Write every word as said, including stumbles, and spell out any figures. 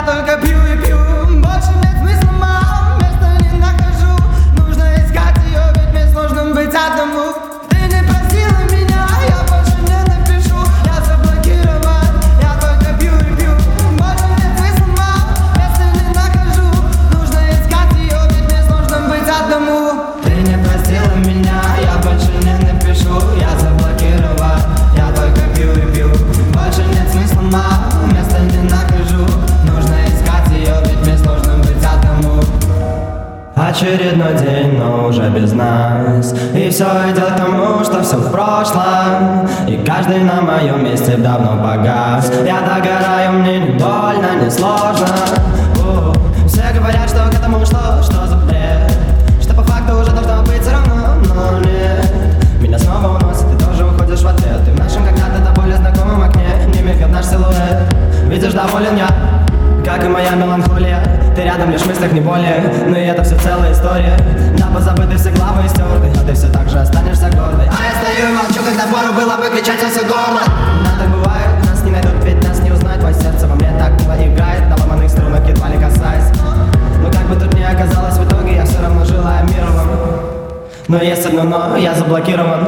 только пью и пью. Больше нет смысла, мам, места не нахожу. Нужно искать ее, ведь мне сложно быть одному. Ты не просила меня, я больше не напишу. Я заблокирован, я только пью и пью. Больше нет смысла, мам, места не нахожу. Нужно искать ее, ведь мне сложно быть одному. Ты не простила меня, я больше не напишу. Я заблокирован, я только пью и пью. Больше нет смысла, мам, места не нахожу. Нужно искать ее, ведь мне сложно быть одному. Очередной день, но уже без нас. И все идет к тому, что все в прошлом. И каждый на моем месте давно погас. Я догораю, мне не больно, не сложно. У-у. Все говорят, что к этому шло, что за бред. Что по факту уже должно быть все равно, но нет. Меня снова уносит, ты тоже уходишь в ответ. Ты в нашем когда-то до более знакомом окне не мигает наш силуэт. Видишь, доволен я, как и моя меланхолия. Ты рядом, лишь в мыслях не более. Но и это все целая история. Да, позабыты все главы и стерты, а ты все так же останешься гордой. А я стою и молчу, когда пору было бы кричать во все горло. Да, так бывает, нас не найдут, ведь нас не узнать. Твое сердце во мне так мило играет, на ломаных струнах едва ли касаясь. Но как бы тут ни оказалось, в итоге я все равно желаю мира вам. Но есть одно но, я заблокирован.